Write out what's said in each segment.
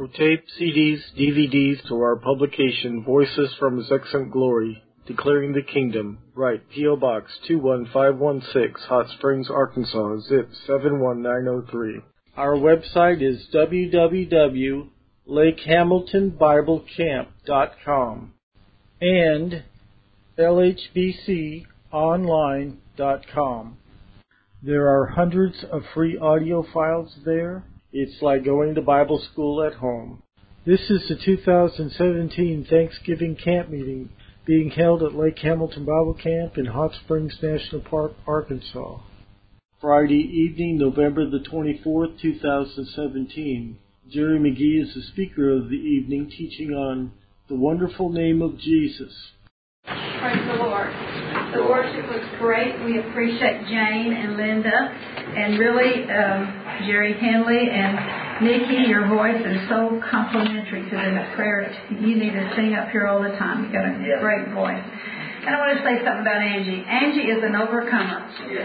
For tape, CDs, DVDs, to our publication, Voices from His Excellent Glory, Declaring the Kingdom, write P.O. Box 21516, Hot Springs, Arkansas, zip 71903. Our website is www.lakehamiltonbiblecamp.com and lhbconline.com. There are hundreds of free audio files there. It's like going to Bible school at home. This is the 2017 Thanksgiving Camp Meeting being held at Lake Hamilton Bible Camp in Hot Springs National Park, Arkansas. Friday evening, November the 24th, 2017. Jerry McGee is the speaker of the evening, teaching on the wonderful name of Jesus. Praise the Lord. The worship was great. We appreciate Jane and Linda and really Jerry Henley and Nikki. Your voice is so complimentary to the prayer. You need to sing up here all the time. You've got a great voice. And I want to say something about Angie. Angie is an overcomer.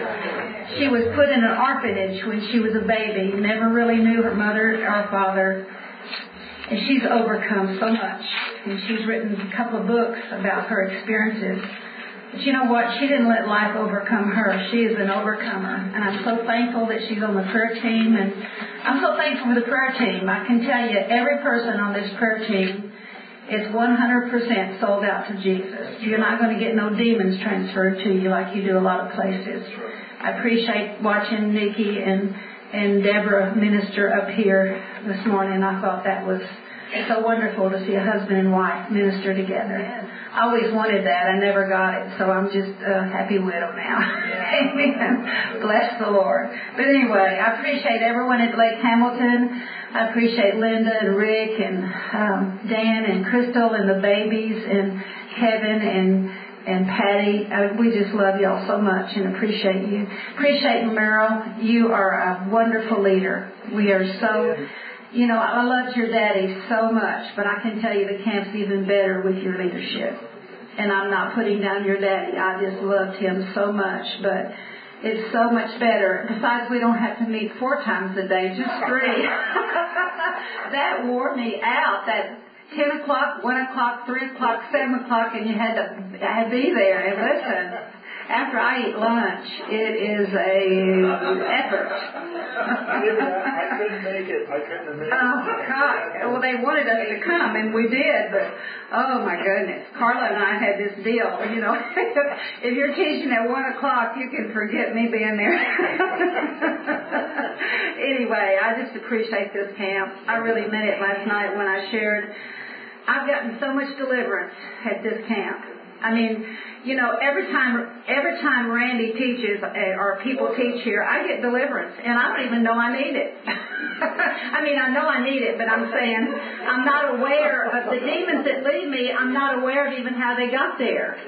She was put in an orphanage when she was a baby, never really knew her mother or father. And she's overcome so much. And she's written a couple of books about her experiences. But you know what? She didn't let life overcome her. She is an overcomer. And I'm so thankful that she's on the prayer team. And I'm so thankful for the prayer team. I can tell you, every person on this prayer team is 100% sold out to Jesus. You're not going to get no demons transferred to you like you do a lot of places. I appreciate watching Nikki and Deborah minister up here this morning. I thought that was so wonderful to see a husband and wife minister together. I always wanted that. I never got it, so I'm just a happy widow now. Amen. Bless the Lord. But anyway, I appreciate everyone at Lake Hamilton. I appreciate Linda and Rick and Dan and Crystal and the babies and Kevin and Patty. We just love y'all so much and appreciate you. Appreciate Merrill. You are a wonderful leader. We are so... You know, I loved your daddy so much, but I can tell you the camp's even better with your leadership. And I'm not putting down your daddy. I just loved him so much, but it's so much better. Besides, we don't have to meet 4 times a day, just 3. That wore me out. That 10 o'clock, 1 o'clock, 3 o'clock, 7 o'clock, and you had to be there and listen. After I eat lunch, it is a effort. I couldn't make it. Oh, God. Well, they wanted us to come, and we did, but, oh, my goodness. Carla and I had this deal, you know. If you're teaching at 1 o'clock, you can forget me being there. Anyway, I just appreciate this camp. I really meant it last night when I shared. I've gotten so much deliverance at this camp. I mean, you know, every time Randy teaches or people teach here, I get deliverance, and I don't even know I need it. I mean, I know I need it, but I'm saying I'm not aware of the demons that lead me. I'm not aware of even how they got there.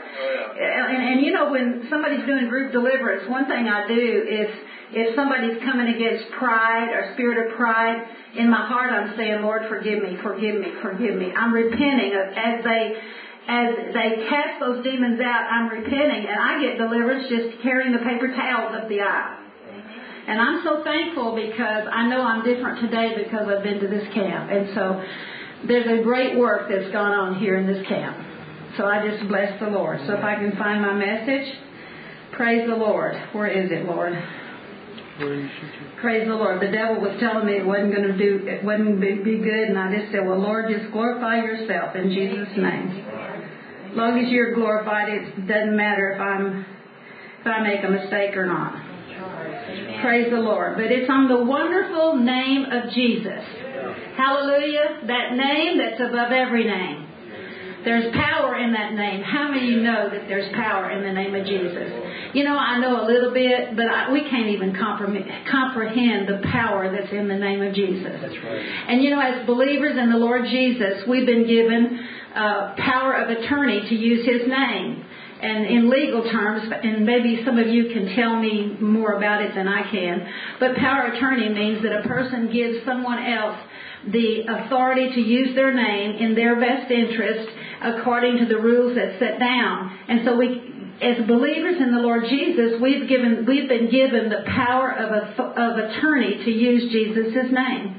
And you know, when somebody's doing group deliverance, one thing I do is if somebody's coming against pride or spirit of pride, in my heart I'm saying, Lord, forgive me, forgive me, forgive me. I'm repenting as they cast those demons out. I'm repenting, and I get deliverance just carrying the paper towels up the aisle. And I'm so thankful because I know I'm different today because I've been to this camp. And so there's a great work that's gone on here in this camp. So I just bless the Lord. So if I can find my message, praise the Lord. Where is it, Lord? Praise the Lord. The devil was telling me it wasn't be good, and I just said, well, Lord, just glorify yourself in Jesus' name. As long as you're glorified, it doesn't matter if I make a mistake or not. Praise the Lord. But it's on the wonderful name of Jesus. Hallelujah. That name that's above every name. There's power in that name. How many of you know that there's power in the name of Jesus? You know, I know a little bit, but we can't even comprehend the power that's in the name of Jesus. That's right. And you know, as believers in the Lord Jesus, we've been given power of attorney to use His name. And in legal terms, and maybe some of you can tell me more about it than I can, but power of attorney means that a person gives someone else the authority to use their name in their best interest according to the rules that's set down. And so we, as believers in the Lord Jesus, we've been given the power of attorney to use Jesus' name.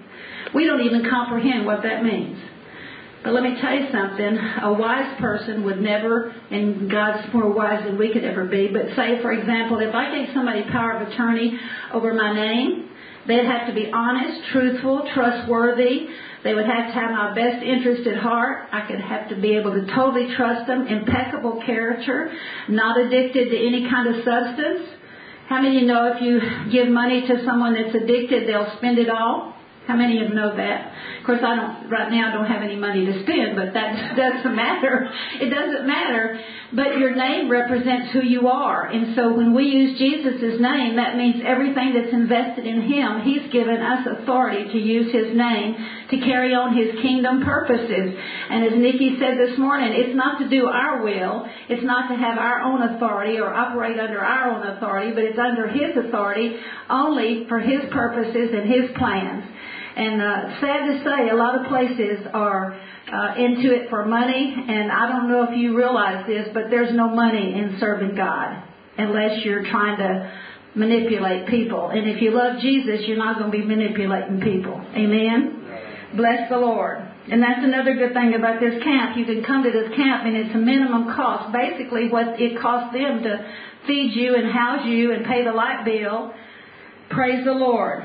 We don't even comprehend what that means. But let me tell you something. A wise person would never, and God's more wise than we could ever be, but say, for example, if I gave somebody power of attorney over my name, they'd have to be honest, truthful, trustworthy. They would have to have my best interest at heart. I could have to be able to totally trust them, impeccable character, not addicted to any kind of substance. How many of you know if you give money to someone that's addicted, they'll spend it all? How many of you know that? Of course, right now I don't have any money to spend, but that doesn't matter. It doesn't matter. But your name represents who you are. And so when we use Jesus' name, that means everything that's invested in Him, He's given us authority to use His name to carry on His kingdom purposes. And as Nikki said this morning, it's not to do our will. It's not to have our own authority or operate under our own authority, but it's under His authority only for His purposes and His plans. And sad to say, a lot of places are into it for money. And I don't know if you realize this, but there's no money in serving God unless you're trying to manipulate people. And if you love Jesus, you're not going to be manipulating people. Amen? Bless the Lord. And that's another good thing about this camp. You can come to this camp and it's a minimum cost. Basically what it costs them to feed you and house you and pay the light bill. Praise the Lord.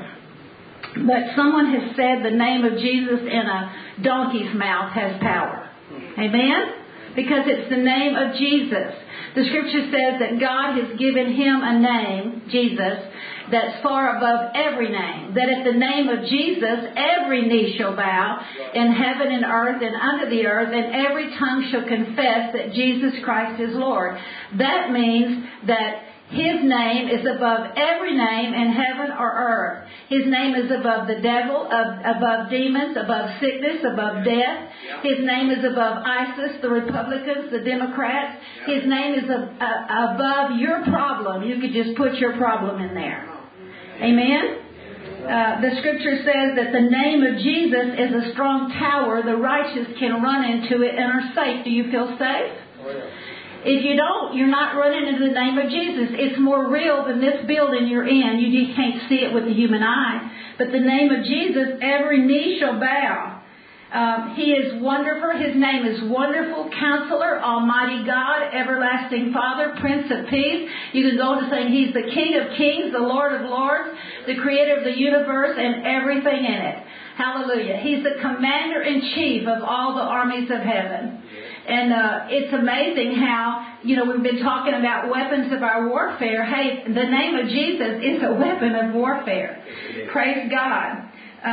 But someone has said the name of Jesus in a donkey's mouth has power. Amen? Because it's the name of Jesus. The scripture says that God has given Him a name, Jesus, that's far above every name. That at the name of Jesus, every knee shall bow in heaven and earth and under the earth, and every tongue shall confess that Jesus Christ is Lord. That means that His name is above every name in heaven or earth. His name is above the devil, above demons, above sickness, above death. His name is above ISIS, the Republicans, the Democrats. His name is above your problem. You could just put your problem in there. Amen? The scripture says that the name of Jesus is a strong tower. The righteous can run into it and are safe. Do you feel safe? Oh, yeah. If you don't, you're not running into the name of Jesus. It's more real than this building you're in. You just can't see it with the human eye. But the name of Jesus, every knee shall bow. He is wonderful. His name is Wonderful Counselor, Almighty God, Everlasting Father, Prince of Peace. You can go to saying He's the King of Kings, the Lord of Lords, the Creator of the universe and everything in it. Hallelujah. He's the Commander-in-Chief of all the armies of heaven. And it's amazing how, we've been talking about weapons of our warfare. Hey, the name of Jesus is a weapon of warfare. Praise God.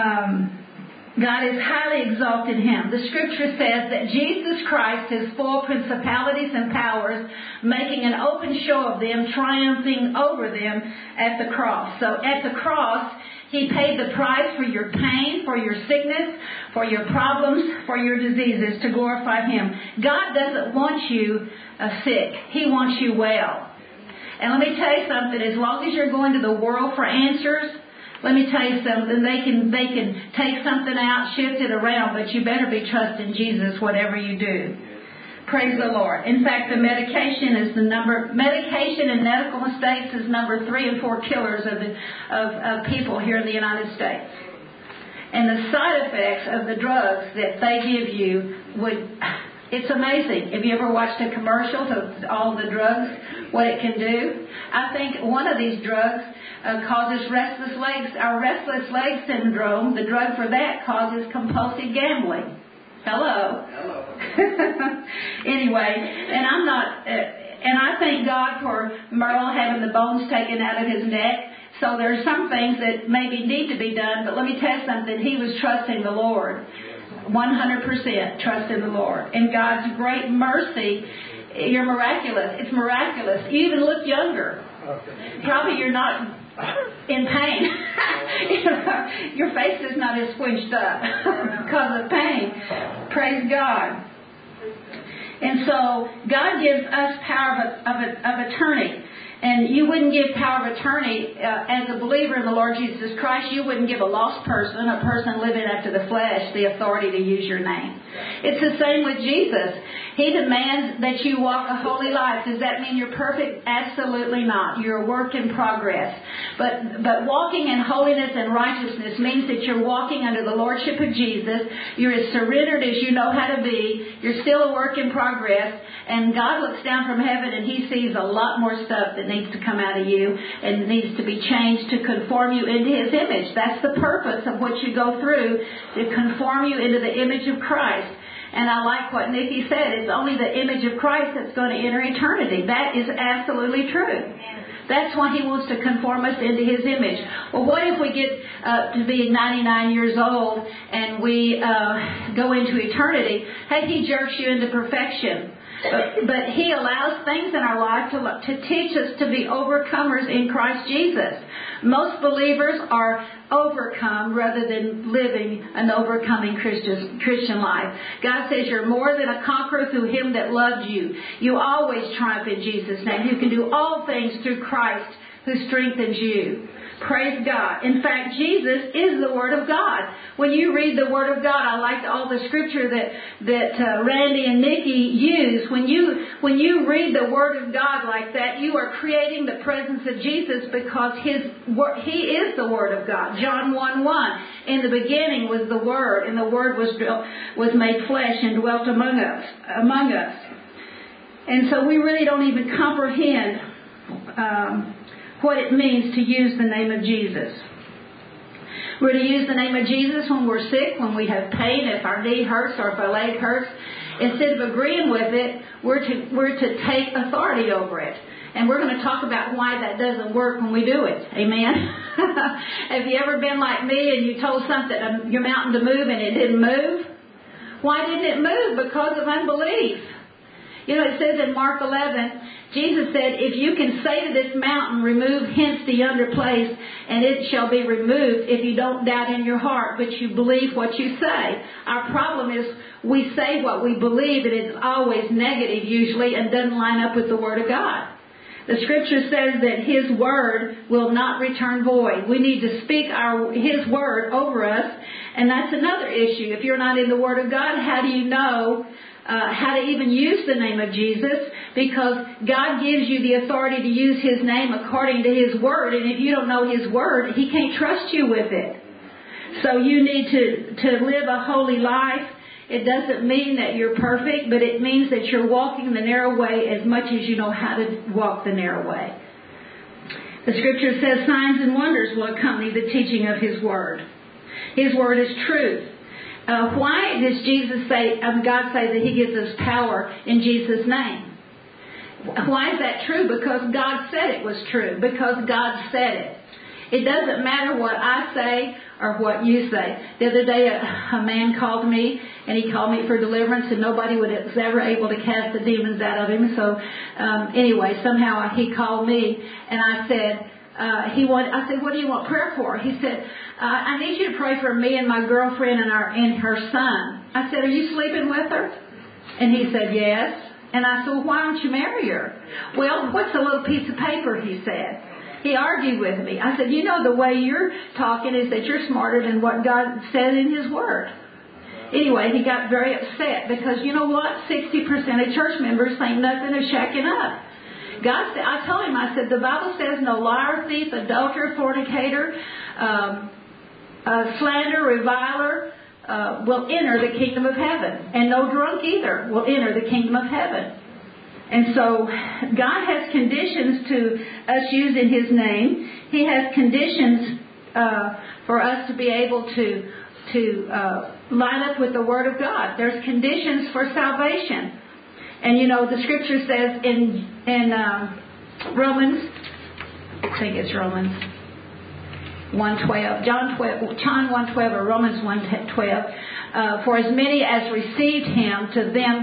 God is highly exalted Him. The scripture says that Jesus Christ has spoiled principalities and powers, making an open show of them, triumphing over them at the cross. So at the cross, He paid the price for your pain, for your sickness, for your problems, for your diseases, to glorify Him. God doesn't want you sick. He wants you well. And let me tell you something. As long as you're going to the world for answers, let me tell you something. They can take something out, shift it around, but you better be trusting Jesus whatever you do. Praise the Lord. In fact, the medication and medical mistakes is number 3 and 4 killers of people here in the United States. And the side effects of the drugs that they give you it's amazing. Have you ever watched a commercial of all the drugs, what it can do? I think one of these drugs causes restless legs. Our restless leg syndrome, the drug for that causes compulsive gambling. Hello. Anyway, and I thank God for Merle having the bones taken out of his neck. So there are some things that maybe need to be done, but let me tell you something. He was trusting the Lord. 100% trust in the Lord. And God's great mercy, you're miraculous. It's miraculous. You even look younger. Probably you're not in pain. Your face is not as squinched up because of pain. Praise God. And so God gives us power of attorney. And you wouldn't give power of attorney as a believer in the Lord Jesus Christ. You wouldn't give a lost person, a person living after the flesh, the authority to use your name. It's the same with Jesus. He demands that you walk a holy life. Does that mean you're perfect? Absolutely not. You're a work in progress. But walking in holiness and righteousness means that you're walking under the lordship of Jesus. You're as surrendered as you know how to be. You're still a work in progress. And God looks down from heaven and He sees a lot more stuff that needs to come out of you and needs to be changed to conform you into His image. That's the purpose of what you go through, to conform you into the image of Christ. And I like what Nikki said. It's only the image of Christ that's going to enter eternity. That is absolutely true. That's why He wants to conform us into His image. Well, what if we get to be 99 years old and we go into eternity? Hey, He jerks you into perfection. But He allows things in our life to teach us to be overcomers in Christ Jesus. Most believers are overcome rather than living an overcoming Christian life. God says you're more than a conqueror through Him that loved you. You always triumph in Jesus' name. You can do all things through Christ who strengthens you. Praise God. In fact, Jesus is the Word of God. When you read the Word of God, I liked all the scripture that Randy and Nikki used. When you read the Word of God like that, you are creating the presence of Jesus because He is the Word of God. John 1:1. In the beginning was the Word, and the Word was made flesh and dwelt among us. And so we really don't even comprehend what it means to use the name of Jesus. We're to use the name of Jesus when we're sick, when we have pain, if our knee hurts or if our leg hurts. Instead of agreeing with it, we're to take authority over it. And we're going to talk about why that doesn't work when we do it. Amen? Have you ever been like me and you told something, your mountain to move, and it didn't move? Why didn't it move? Because of unbelief. You know, it says in Mark 11, Jesus said, if you can say to this mountain, remove hence to yonder place, and it shall be removed if you don't doubt in your heart, but you believe what you say. Our problem is we say what we believe, and it's always negative usually and doesn't line up with the Word of God. The Scripture says that His Word will not return void. We need to speak His Word over us, and that's another issue. If you're not in the Word of God, how do you know how to even use the name of Jesus? Because God gives you the authority to use His name according to His Word. And if you don't know His Word, He can't trust you with it. So you need to live a holy life. It doesn't mean that you're perfect, but it means that you're walking the narrow way as much as you know how to walk the narrow way. The Scripture says signs and wonders will accompany the teaching of His Word. His Word is truth. Why does God say that He gives us power in Jesus' name? Why is that true? Because God said it was true. Because God said it. It doesn't matter what I say or what you say. The other day, a man called me, and he called me for deliverance, and nobody was ever able to cast the demons out of him. So anyway, somehow he called me, and I said, I said, what do you want prayer for? He said, I need you to pray for me and my girlfriend and her son. I said, are you sleeping with her? And he said, yes. And I said, well, why don't you marry her? Well, what's a little piece of paper, he said. He argued with me. I said, you know, the way you're talking is that you're smarter than what God said in His Word. Anyway, he got very upset because, you know what? 60% of church members think nothing of shacking up. God said, I told him, I said, the Bible says no liar, thief, adulterer, fornicator, slander, reviler will enter the kingdom of heaven. And no drunk either will enter the kingdom of heaven. And so God has conditions to us using His name. He has conditions for us to be able to line up with the Word of God. There's conditions for salvation. And you know, the Scripture says in Romans, I think it's Romans 1:12, John 1:12 or Romans 1:12. For as many as received Him, to them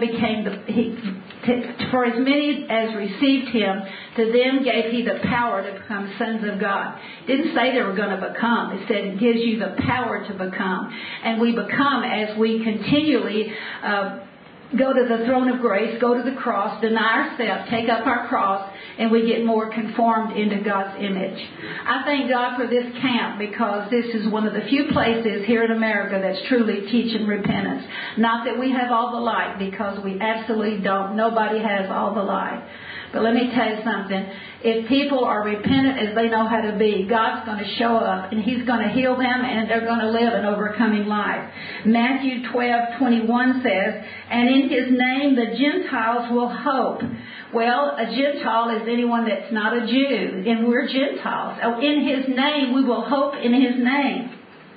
gave He the power to become sons of God. It didn't say they were going to become. It said it gives you the power to become. And we become as we continually go to the throne of grace, go to the cross, deny ourselves, take up our cross, and we get more conformed into God's image. I thank God for this camp because this is one of the few places here in America that's truly teaching repentance. Not that we have all the light, because we absolutely don't. Nobody has all the light. But let me tell you something. If people are repentant as they know how to be, God's going to show up and He's going to heal them and they're going to live an overcoming life. Matthew 12:21 says, and in His name the Gentiles will hope. Well, a Gentile is anyone that's not a Jew, and we're Gentiles. In His name we will hope in His name.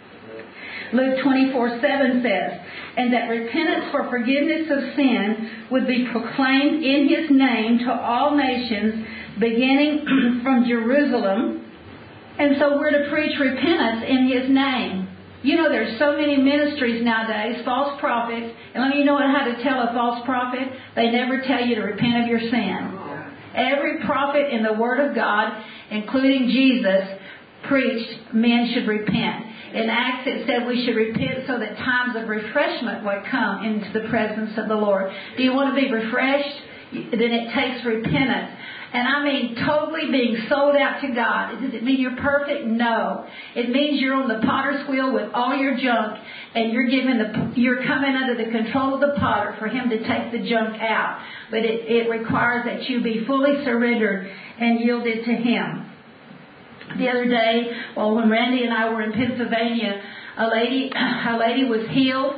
Luke 24:7 says, and that repentance for forgiveness of sin would be proclaimed in His name to all nations, beginning from Jerusalem. And so we're to preach repentance in His name. You know, there's so many ministries nowadays, false prophets. And let me know how to tell a false prophet. They never tell you to repent of your sin. Every prophet in the Word of God, including Jesus, preached men should repent. In Acts it said we should repent so that times of refreshment would come into the presence of the Lord. Do you want to be refreshed? Then it takes repentance. And I mean totally being sold out to God. Does it mean you're perfect? No. It means you're on the potter's wheel with all your junk and you're coming under the control of the potter for Him to take the junk out. But it requires that you be fully surrendered and yielded to Him. The other day, when Randy and I were in Pennsylvania, a lady was healed.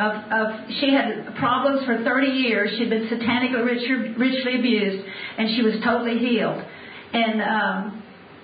She had problems for 30 years. She'd been satanically ritually abused, and she was totally healed. And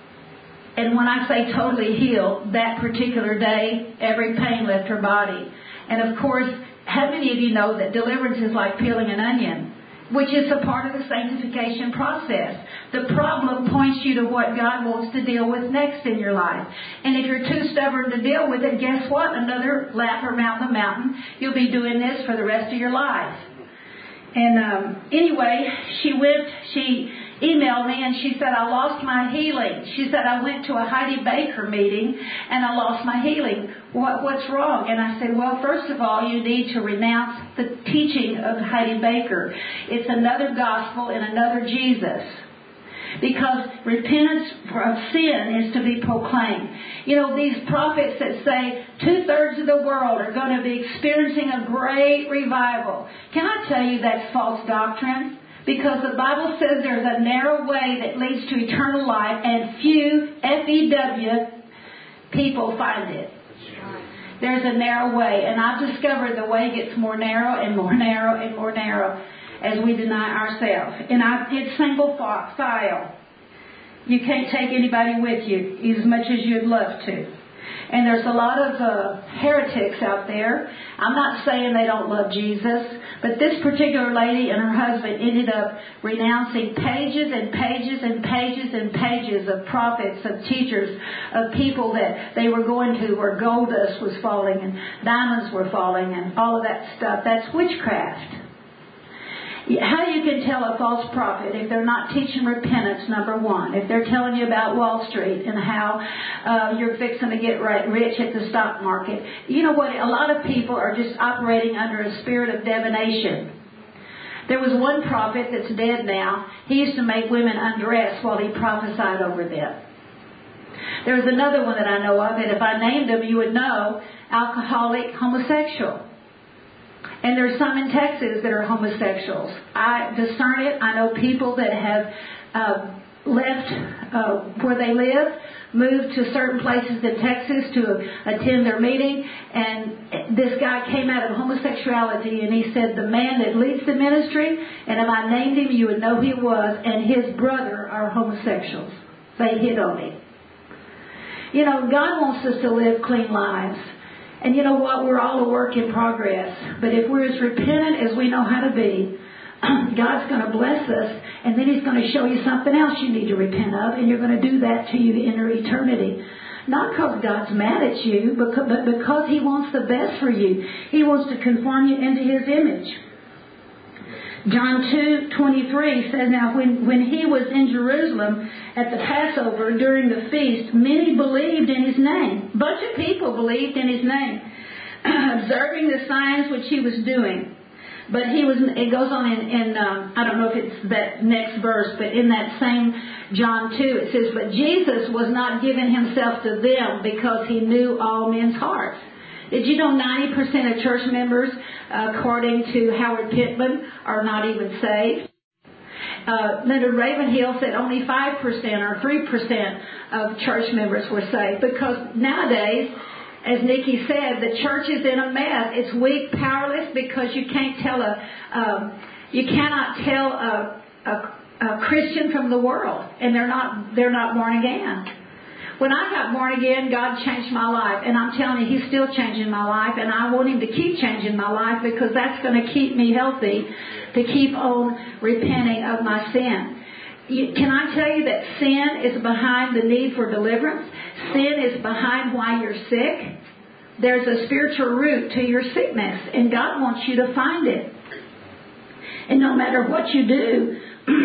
when I say totally healed, that particular day, every pain left her body. And of course, how many of you know that deliverance is like peeling an onion, which is a part of the sanctification process? The problem points you to what God wants to deal with next in your life. And if you're too stubborn to deal with it, guess what? Another lap around the mountain. You'll be doing this for the rest of your life. And anyway, she emailed me and she said, I lost my healing. She said, I went to a Heidi Baker meeting and I lost my healing. What's wrong? And I said, well, first of all, you need to renounce the teaching of Heidi Baker. It's another gospel and another Jesus. Because repentance of sin is to be proclaimed. You know, these prophets that say 2/3 of the world are going to be experiencing a great revival. Can I tell you that's false doctrine? Because the Bible says there's a narrow way that leads to eternal life, and few, F-E-W, people find it. There's a narrow way, and I've discovered the way gets more narrow and more narrow and more narrow as we deny ourselves. And it's single file. You can't take anybody with you as much as you'd love to. And there's a lot of heretics out there. I'm not saying they don't love Jesus, but this particular lady and her husband ended up renouncing pages and pages and pages and pages of prophets, of teachers, of people that they were going to where gold dust was falling and diamonds were falling and all of that stuff. That's witchcraft. How you can tell a false prophet if they're not teaching repentance, number one. If they're telling you about Wall Street and how you're fixing to get rich at the stock market. You know what? A lot of people are just operating under a spirit of divination. There was one prophet that's dead now. He used to make women undress while he prophesied over them. There was another one that I know of, and if I named him, you would know, alcoholic, homosexual. And there's some in Texas that are homosexuals. I discern it. I know people that have left where they live, moved to certain places in Texas to attend their meeting. And this guy came out of homosexuality, and he said the man that leads the ministry, and if I named him, you would know who he was, and his brother are homosexuals. They hit on him. You know, God wants us to live clean lives. And you know what? We're all a work in progress. But if we're as repentant as we know how to be, God's going to bless us. And then He's going to show you something else you need to repent of. And you're going to do that till you enter eternity. Not because God's mad at you, but because He wants the best for you. He wants to conform you into His image. John 2:23 says, now when He was in Jerusalem at the Passover during the feast, many believed in His name. A bunch of people believed in His name, observing the signs which He was doing. But it goes on in I don't know if it's that next verse, but in that same John 2, it says, but Jesus was not giving himself to them because he knew all men's hearts. Did you know 90% of church members, according to Howard Pittman, are not even saved? Leonard Ravenhill said only 5% or 3% of church members were saved, because nowadays, as Nikki said, the church is in a mess. It's weak, powerless, because you cannot tell a Christian from the world, and they're not born again. When I got born again, God changed my life, and I'm telling you, He's still changing my life, and I want Him to keep changing my life, because that's going to keep me healthy, to keep on repenting of my sin. Can I tell you that sin is behind the need for deliverance? Sin is behind why you're sick. There's a spiritual root to your sickness, and God wants you to find it. And no matter what you do,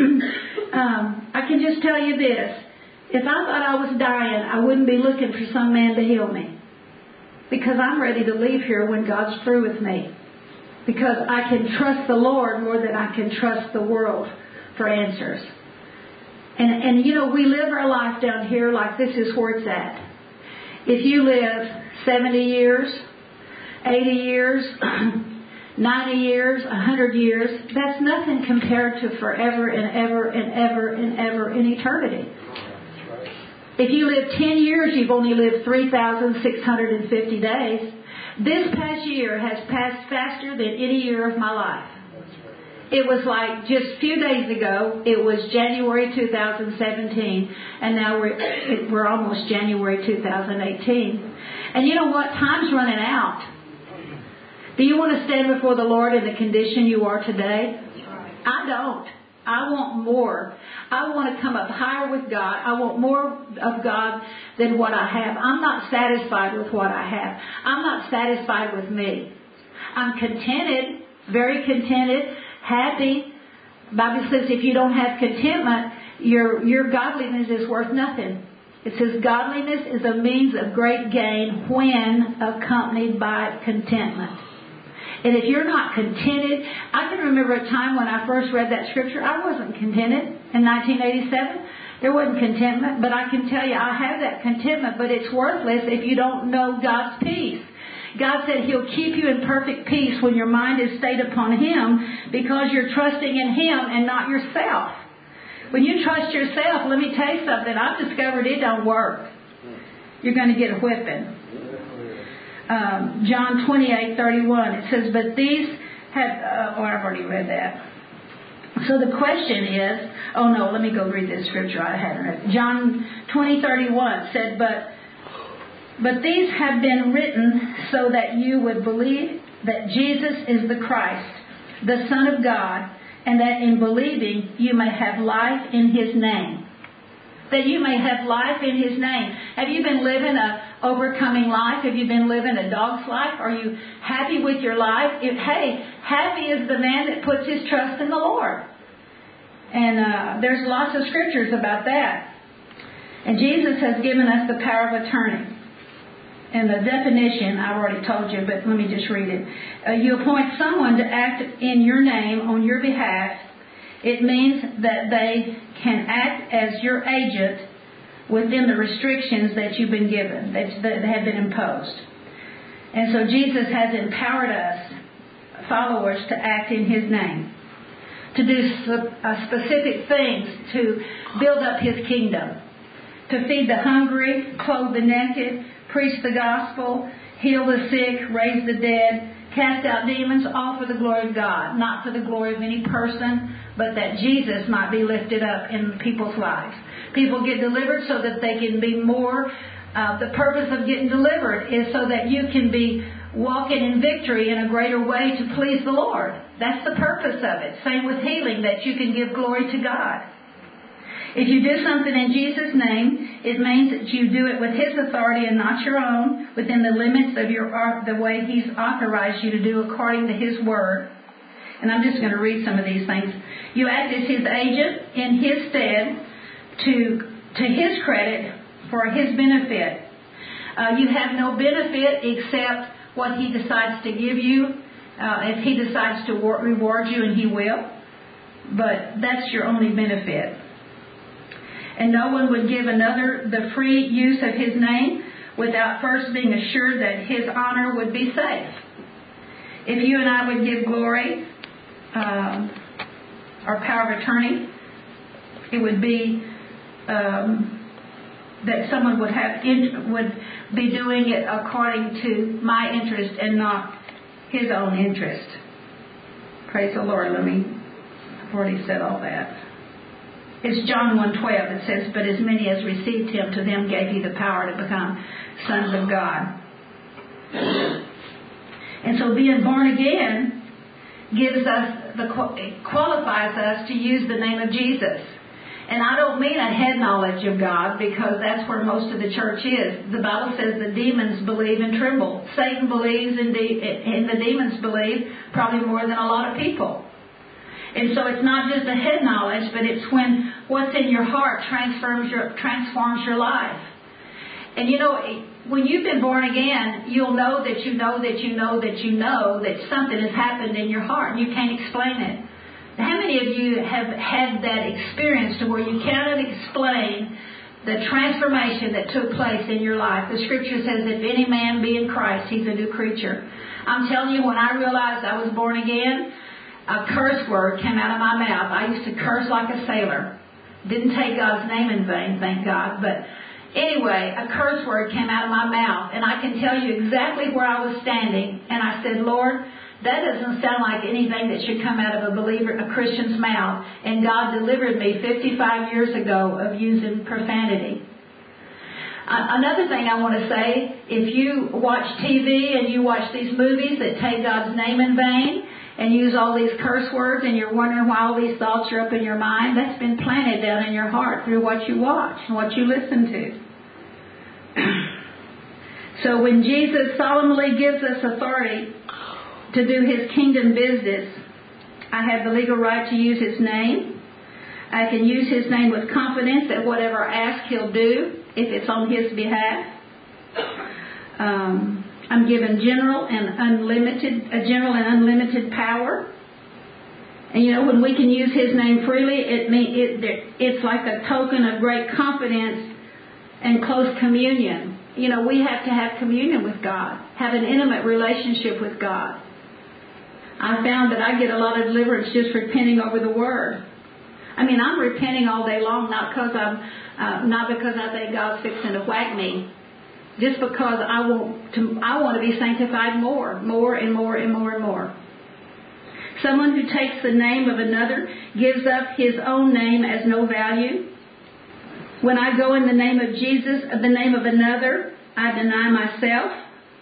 I can just tell you this. If I thought I was dying, I wouldn't be looking for some man to heal me, because I'm ready to leave here when God's through with me, because I can trust the Lord more than I can trust the world for answers. And you know, we live our life down here like this is where it's at. If you live 70 years, 80 years, 90 years, 100 years, that's nothing compared to forever and ever and ever and ever in eternity. If you live 10 years, you've only lived 3,650 days. This past year has passed faster than any year of my life. It was like just a few days ago, it was January 2017, and now we're almost January 2018. And you know what? Time's running out. Do you want to stand before the Lord in the condition you are today? I don't. I want more. I want to come up higher with God. I want more of God than what I have. I'm not satisfied with what I have. I'm not satisfied with me. I'm contented, very contented, happy. The Bible says if you don't have contentment, your godliness is worth nothing. It says godliness is a means of great gain when accompanied by contentment. And if you're not contented, I can remember a time when I first read that scripture, I wasn't contented in 1987. There wasn't contentment, but I can tell you I have that contentment, but it's worthless if you don't know God's peace. God said He'll keep you in perfect peace when your mind is stayed upon Him, because you're trusting in Him and not yourself. When you trust yourself, let me tell you something, I've discovered it don't work. You're going to get a whipping. John 28:31, it says, but these have, I've already read that. So the question is, let me go read this scripture I hadn't read. John 20:31 said, but these have been written so that you would believe that Jesus is the Christ, the Son of God, and that in believing you may have life in His name. That you may have life in His name. Have you been living a overcoming life? Have you been living a dog's life? Are you happy with your life? Happy is the man that puts his trust in the Lord. And there's lots of scriptures about that. And Jesus has given us the power of attorney. And the definition, I've already told you, but let me just read it. You appoint someone to act in your name on your behalf. It means that they can act as your agent within the restrictions that you've been given, that have been imposed. And so Jesus has empowered us, followers, to act in His name, to do specific things to build up His kingdom, to feed the hungry, clothe the naked, preach the gospel, heal the sick, raise the dead, cast out demons, all for the glory of God, not for the glory of any person, but that Jesus might be lifted up in people's lives. People get delivered so that they can be more. The purpose of getting delivered is so that you can be walking in victory in a greater way to please the Lord. That's the purpose of it. Same with healing, that you can give glory to God. If you do something in Jesus' name, it means that you do it with His authority and not your own, within the limits of the way He's authorized you to do according to His Word. And I'm just going to read some of these things. You act as His agent in His stead to His credit for His benefit. You have no benefit except what He decides to give you If He decides to reward you, and He will. But that's your only benefit. And no one would give another the free use of His name without first being assured that His honor would be safe. If you and I would give Glory our power of attorney, it would be that someone would be doing it according to my interest and not his own interest. Praise the Lord. I've already said all that. It's John 1:12. It says, "But as many as received Him, to them gave He the power to become sons of God." And so being born again gives us qualifies us to use the name of Jesus. And I don't mean a head knowledge of God, because that's where most of the church is. The Bible says the demons believe and tremble. Satan believes and the demons believe probably more than a lot of people. And so it's not just a head knowledge, but it's when what's in your heart transforms your life. And you know, when you've been born again, you'll know that you know that you know that you know that something has happened in your heart, and you can't explain it. How many of you have had that experience to where you cannot explain the transformation that took place in your life? The Scripture says, if any man be in Christ, he's a new creature. I'm telling you, when I realized I was born again, a curse word came out of my mouth. I used to curse like a sailor. Didn't take God's name in vain, thank God. But anyway, a curse word came out of my mouth. And I can tell you exactly where I was standing. And I said, Lord, that doesn't sound like anything that should come out of a Christian's mouth. And God delivered me 55 years ago of using profanity. Another thing I want to say, if you watch TV and you watch these movies that take God's name in vain and use all these curse words, and you're wondering why all these thoughts are up in your mind, that's been planted down in your heart through what you watch and what you listen to. So when Jesus solemnly gives us authority to do His kingdom business, I have the legal right to use His name. I can use His name with confidence that whatever I ask He'll do if it's on His behalf. I'm given general and unlimited power. And you know, when we can use His name freely, it's like a token of great confidence and close communion. You know, we have to have communion with God, have an intimate relationship with God. I found that I get a lot of deliverance just repenting over the Word. I mean, I'm repenting all day long, not because I think God's fixing to whack me, just because I want to be sanctified more and more and more and more. Someone who takes the name of another gives up his own name as no value. When I go in the name of Jesus, the name of another, I deny myself.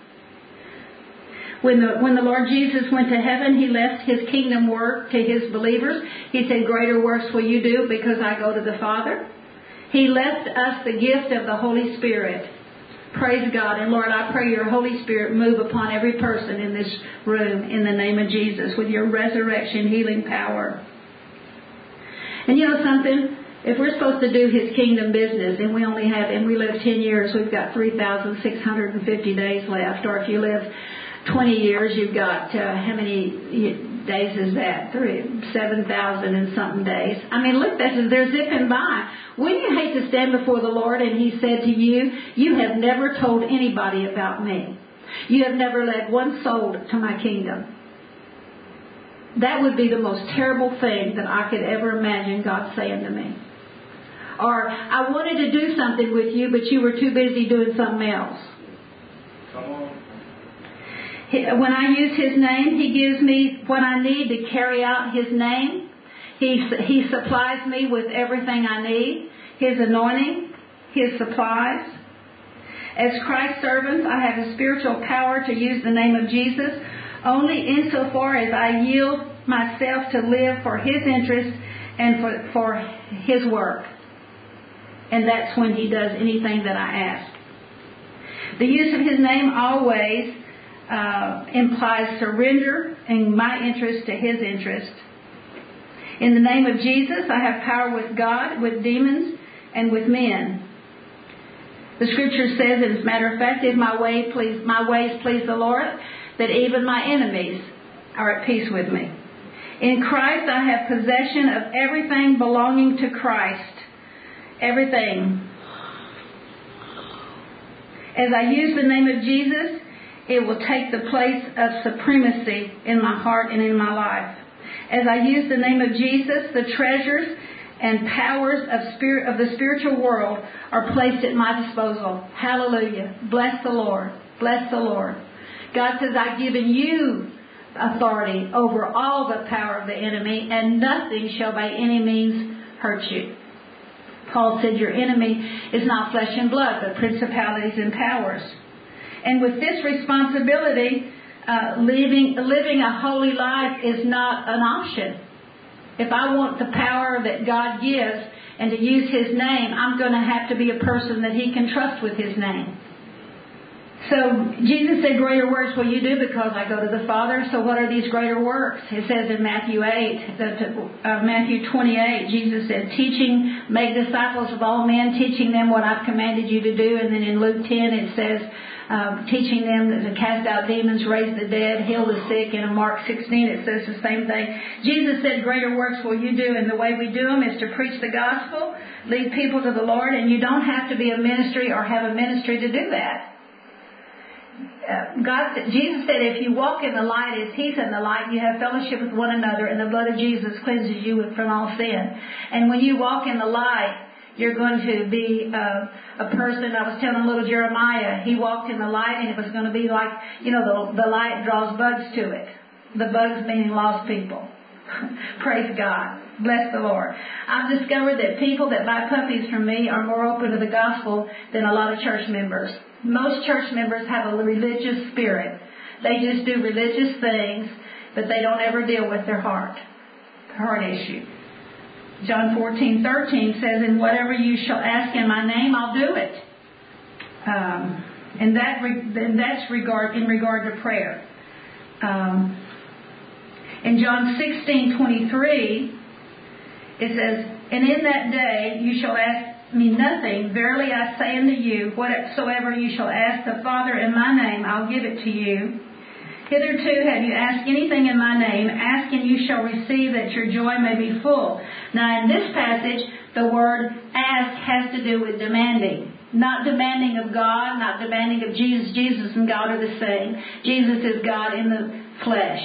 When the Lord Jesus went to heaven, He left His kingdom work to His believers. He said, greater works will you do because I go to the Father. He left us the gift of the Holy Spirit. Praise God. And Lord, I pray your Holy Spirit move upon every person in this room in the name of Jesus with your resurrection healing power. And you know something? If we're supposed to do His kingdom business and we live 10 years, we've got 3,650 days left. Or if you live 20 years, you've got, how many days is that? 7,000 and something days. I mean, look, they're zipping by. Wouldn't you hate to stand before the Lord and He said to you, you have never told anybody about me. You have never led one soul to my kingdom. That would be the most terrible thing that I could ever imagine God saying to me. Or, I wanted to do something with you, but you were too busy doing something else. Come on. When I use His name, He gives me what I need to carry out His name. He supplies me with everything I need. His anointing, His supplies. As Christ's servants, I have a spiritual power to use the name of Jesus only insofar as I yield myself to live for His interest and for His work. And that's when He does anything that I ask. The use of His name always implies surrender and my interest to His interest. In the name of Jesus, I have power with God, with demons, and with men. The Scripture says, as a matter of fact, if my ways please the Lord, that even my enemies are at peace with me. In Christ I have possession of everything belonging to Christ. Everything. As I use the name of Jesus, it will take the place of supremacy in my heart and in my life. As I use the name of Jesus, the treasures and powers of the spiritual world are placed at my disposal. Hallelujah. Bless the Lord. Bless the Lord. God says, I've given you authority over all the power of the enemy, and nothing shall by any means hurt you. Paul said, your enemy is not flesh and blood, but principalities and powers. And with this responsibility, living a holy life is not an option. If I want the power that God gives and to use His name, I'm going to have to be a person that He can trust with His name. So Jesus said, greater works will you do because I go to the Father. So what are these greater works? It says in Matthew 28, Jesus said, make disciples of all men, teaching them what I've commanded you to do. And then in Luke 10 it says, teaching them to cast out demons, raise the dead, heal the sick. And in Mark 16 it says the same thing. Jesus said, greater works will you do. And the way we do them is to preach the gospel, lead people to the Lord. And you don't have to be a ministry or have a ministry to do that. Jesus said, if you walk in the light as He's in the light, you have fellowship with one another, and the blood of Jesus cleanses you from all sin. And when you walk in the light, you're going to be a person. I was telling little Jeremiah, he walked in the light, and it was going to be like, the light draws bugs to it. The bugs meaning lost people. Praise God. Bless the Lord. I've discovered that people that buy puppies from me are more open to the gospel than a lot of church members. Most church members have a religious spirit. They just do religious things, but they don't ever deal with their heart issue. John 14:13 says, and whatever you shall ask in my name, I'll do it. And that's in regard to prayer. In John 16:23, it says, and in that day you shall ask me nothing. Verily I say unto you, whatsoever you shall ask the Father in my name, I'll give it to you. Hitherto have you asked anything in my name, ask and you shall receive, that your joy may be full. Now in this passage, the word ask has to do with demanding. Not demanding of God, not demanding of Jesus. Jesus and God are the same. Jesus is God in the flesh.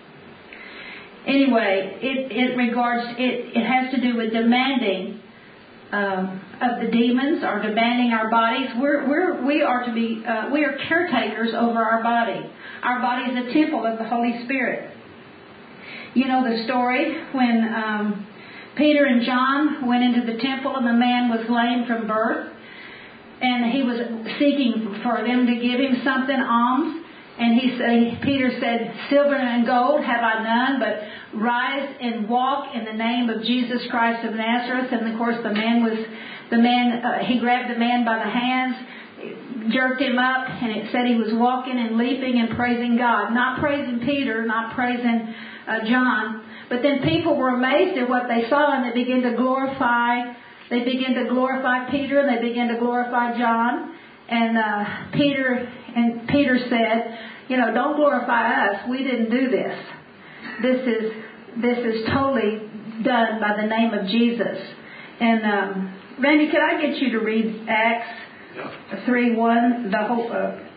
Anyway, it has to do with demanding of the demons, or demanding our bodies. We are caretakers over our body. Our body is a temple of the Holy Spirit. You know the story when Peter and John went into the temple, and the man was lame from birth, and he was seeking for them to give him something, alms. And Peter said, silver and gold have I none, but rise and walk in the name of Jesus Christ of Nazareth. And of course, he grabbed the man by the hands, jerked him up, and it said he was walking and leaping and praising God. Not praising Peter, not praising John. But then people were amazed at what they saw, and they began to glorify Peter, and they began to glorify John. And Peter said, don't glorify us. We didn't do this. This is totally done by the name of Jesus. And Randy, could I get you to read Acts 3:1? The whole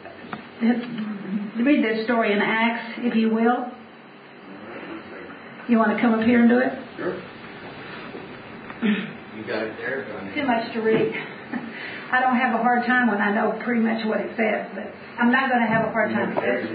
read this story in Acts, if you will. You want to come up here and do it? Sure. You got it there? Too much to read. I don't have a hard time when I know pretty much what it says, but I'm not going to have a hard time with this.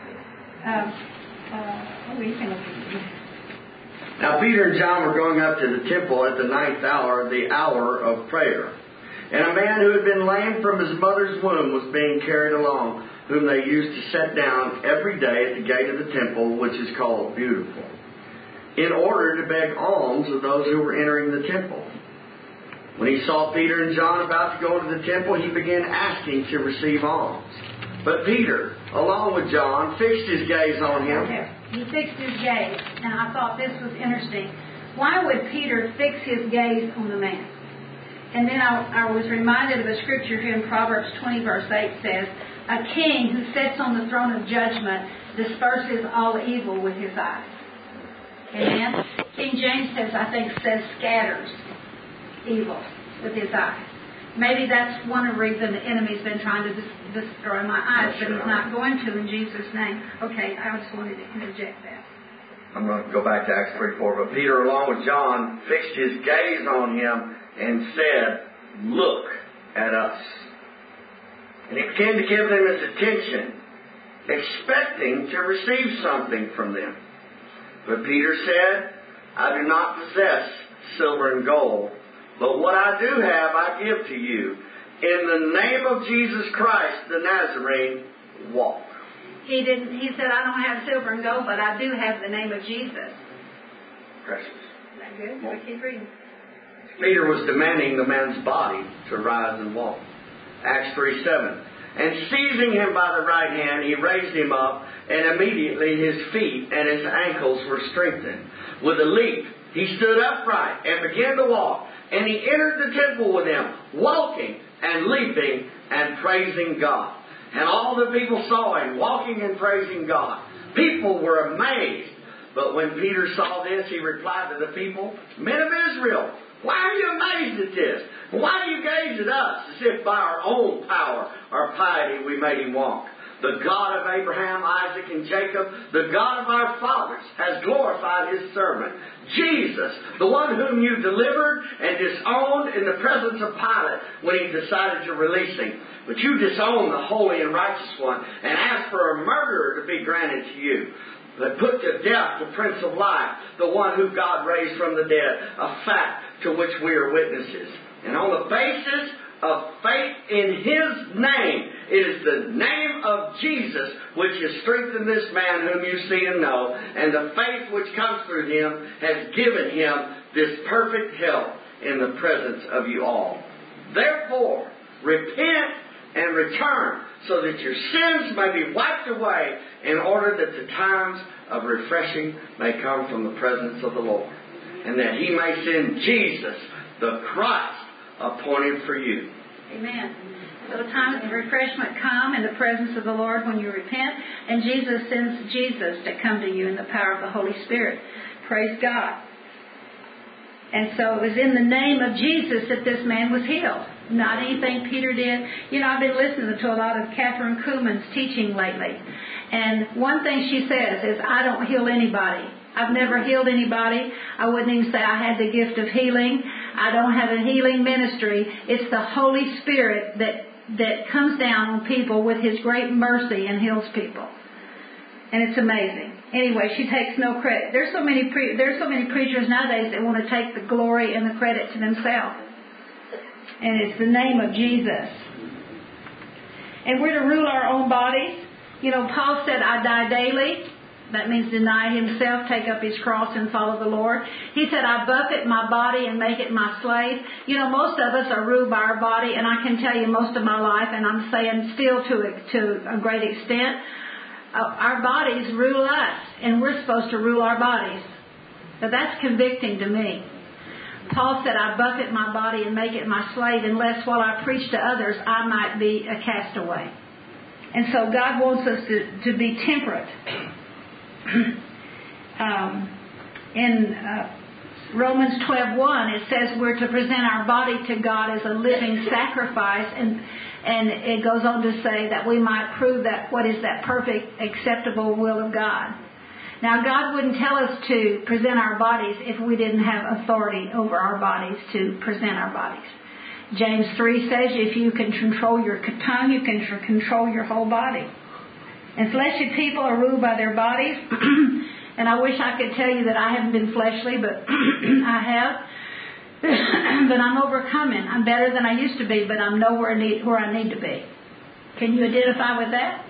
You can look at it. Now Peter and John were going up to the temple at the 9th hour, the hour of prayer. And a man who had been lame from his mother's womb was being carried along, whom they used to set down every day at the gate of the temple, which is called Beautiful, in order to beg alms of those who were entering the temple. When he saw Peter and John about to go into the temple, he began asking to receive alms. But Peter, along with John, fixed his gaze on him. He fixed his gaze, and I thought this was interesting. Why would Peter fix his gaze on the man? And then I was reminded of a scripture here in Proverbs 20, verse 8 says, a king who sits on the throne of judgment disperses all evil with his eyes. Amen? King James says scatters evil with his eyes. Maybe that's one of the reasons the enemy's been trying to destroy my eyes, but he's not going to in Jesus' name. Okay, I just wanted to interject that. I'm going to go back to Acts 3:4. But Peter, along with John, fixed his gaze on him and said, "Look at us." And he began to give them his attention, expecting to receive something from them. But Peter said, "I do not possess silver and gold, but what I do have I give to you. In the name of Jesus Christ, the Nazarene, walk." He said, "I don't have silver and gold, but I do have the name of Jesus." Precious. Is that good? We keep reading. Peter was demanding the man's body to rise and walk. Acts 3:7. And seizing him by the right hand, he raised him up, and immediately his feet and his ankles were strengthened. With a leap, he stood upright and began to walk. And he entered the temple with them, walking and leaping and praising God. And all the people saw him walking and praising God. People were amazed. But when Peter saw this, he replied to the people, "Men of Israel, why are you amazed at this? Why do you gaze at us as if by our own power or piety we made him walk? The God of Abraham, Isaac, and Jacob, the God of our fathers, has glorified his servant, Jesus, the one whom you delivered and disowned in the presence of Pilate when he decided to release him. But you disowned the holy and righteous one and asked for a murderer to be granted to you. But put to death the Prince of Life, the one who God raised from the dead, a fact to which we are witnesses. And on the basis of faith in his name, it is the name of Jesus which has strengthened this man whom you see and know, and the faith which comes through him has given him this perfect health in the presence of you all. Therefore, repent and return, so that your sins may be wiped away, in order that the times of refreshing may come from the presence of the Lord, and that he may send Jesus, the Christ, appointed for you. Amen. So the times of refreshment come in the presence of the Lord when you repent, and Jesus sends Jesus to come to you in the power of the Holy Spirit. Praise God. And so it was in the name of Jesus that this man was healed. Not anything Peter did. You know, I've been listening to a lot of Catherine Kuhlman's teaching lately. And one thing she says is, I don't heal anybody. I've never healed anybody. I wouldn't even say I had the gift of healing. I don't have a healing ministry. It's the Holy Spirit that comes down on people with His great mercy and heals people. And it's amazing. Anyway, she takes no credit. There's so many preachers nowadays that want to take the glory and the credit to themselves. And it's the name of Jesus. And we're to rule our own bodies. You know, Paul said, I die daily. That means deny himself, take up his cross and follow the Lord. He said, I buffet my body and make it my slave. You know, most of us are ruled by our body, and I can tell you most of my life, and I'm saying still to a great extent, our bodies rule us, and we're supposed to rule our bodies. But that's convicting to me. Paul said, I buffet my body and make it my slave, unless while I preach to others, I might be a castaway. And so God wants us to be temperate. In Romans 12:1, it says we're to present our body to God as a living sacrifice, and it goes on to say that we might prove that what is that perfect, acceptable will of God. Now, God wouldn't tell us to present our bodies if we didn't have authority over our bodies to present our bodies. James 3 says if you can control your tongue, you can control your whole body. And fleshly people are ruled by their bodies. And I wish I could tell you that I haven't been fleshly, but I have. But I'm overcoming. I'm better than I used to be, but I'm nowhere where I need to be. Can you identify with that?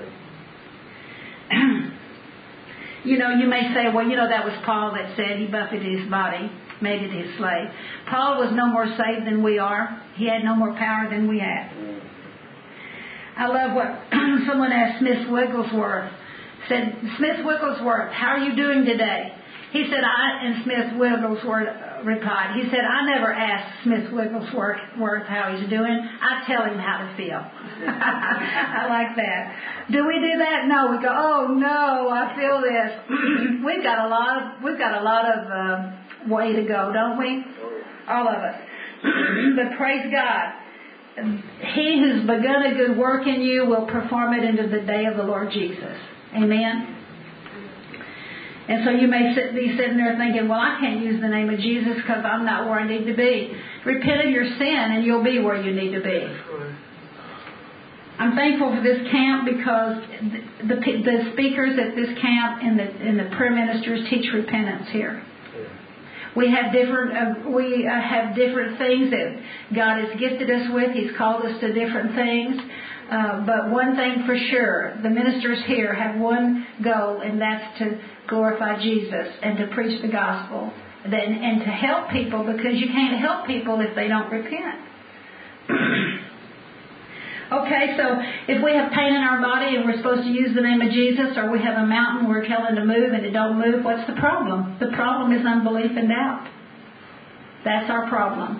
You know, you may say, well, you know, that was Paul that said he buffeted his body, made it his slave. Paul was no more saved than we are. He had no more power than we have. I love what someone asked Smith Wigglesworth. Said, Smith Wigglesworth, how are you doing today? He said, and Smith Wigglesworth replied, he said, I never asked Smith Wigglesworth how he's doing. I tell him how to feel. I like that. Do we do that? No, we go, oh no, I feel this. We've got a lot of way to go, don't we? All of us. But praise God. He who's begun a good work in you will perform it into the day of the Lord Jesus. Amen. And so you may be sitting there thinking, well, I can't use the name of Jesus because I'm not where I need to be. Repent of your sin and you'll be where you need to be. I'm thankful for this camp because the speakers at this camp and the prayer ministers teach repentance here. We have different things that God has gifted us with. He's called us to different things. But one thing for sure, the ministers here have one goal, and that's to glorify Jesus and to preach the gospel and to help people, because you can't help people if they don't repent. Okay, so if we have pain in our body and we're supposed to use the name of Jesus, or we have a mountain we're telling to move and it don't move, what's the problem? The problem is unbelief and doubt. That's our problem.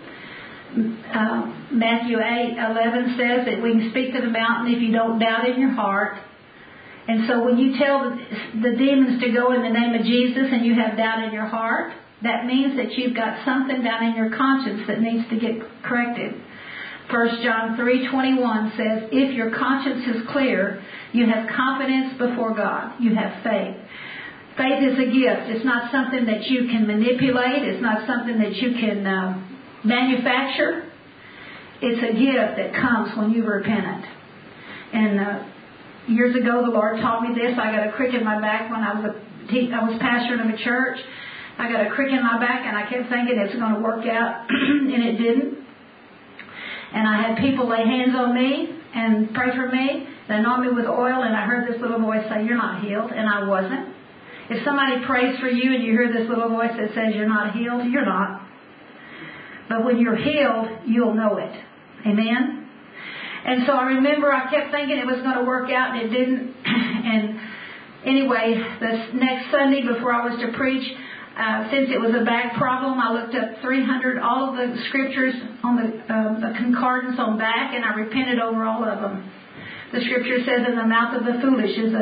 Matthew 8:11 says that we can speak to the mountain if you don't doubt in your heart. And so when you tell the demons to go in the name of Jesus and you have doubt in your heart, that means that you've got something down in your conscience that needs to get corrected. 1 John 3:21 says, if your conscience is clear, you have confidence before God. You have faith. Faith is a gift. It's not something that you can manipulate. It's not something that you can manufacture. It's a gift that comes when you're repentant. And years ago, the Lord taught me this. I got a crick in my back when I was pastor of a church. I got a crick in my back, and I kept thinking it's going to work out, and it didn't. And I had people lay hands on me and pray for me. They anointed me with oil, and I heard this little voice say, you're not healed, and I wasn't. If somebody prays for you and you hear this little voice that says you're not healed, you're not. But when you're healed, you'll know it. Amen? And so I remember I kept thinking it was going to work out, and it didn't. And anyway, the next Sunday before I was to preach, since it was a back problem, I looked up 300, all of the scriptures on the concordance on back, and I repented over all of them. The scripture says, in the mouth of the foolish is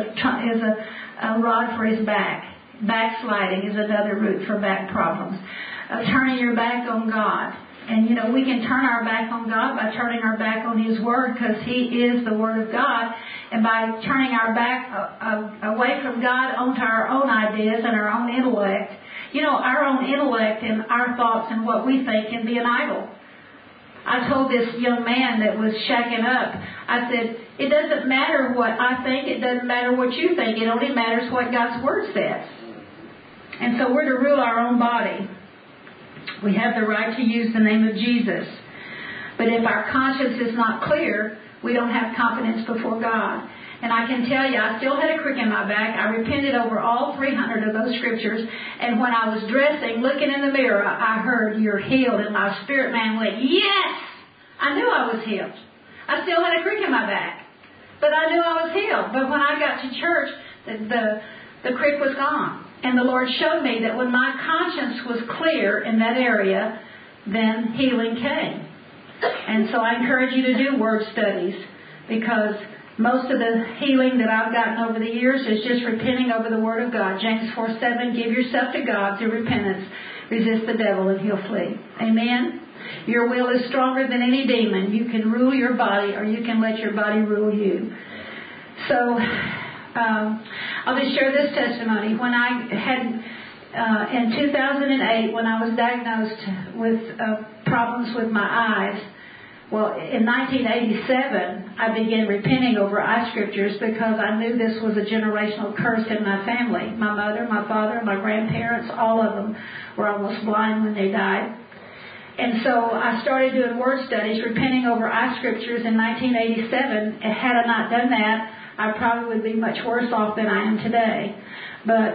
a rod for his back. Backsliding is another root for back problems. Turning your back on God. And, we can turn our back on God by turning our back on His Word, because He is the Word of God. And by turning our back away from God onto our own ideas and our own intellect, our own intellect and our thoughts and what we think can be an idol. I told this young man that was shacking up, I said, it doesn't matter what I think, it doesn't matter what you think, it only matters what God's Word says. And so we're to rule our own body. We have the right to use the name of Jesus. But if our conscience is not clear, we don't have confidence before God. And I can tell you, I still had a crick in my back. I repented over all 300 of those scriptures. And when I was dressing, looking in the mirror, I heard, you're healed. And my spirit man went, yes! I knew I was healed. I still had a crick in my back. But I knew I was healed. But when I got to church, the crick was gone. And the Lord showed me that when my conscience was clear in that area, then healing came. And so I encourage you to do word studies, because most of the healing that I've gotten over the years is just repenting over the Word of God. James 4:7, give yourself to God through repentance. Resist the devil and he'll flee. Amen? Your will is stronger than any demon. You can rule your body, or you can let your body rule you. So I'll just share this testimony. When I had, in 2008, when I was diagnosed with problems with my eyes, well, in 1987, I began repenting over eye scriptures, because I knew this was a generational curse in my family. My mother, my father, my grandparents, all of them were almost blind when they died. And so I started doing word studies, repenting over eye scriptures in 1987. And had I not done that, I probably would be much worse off than I am today. But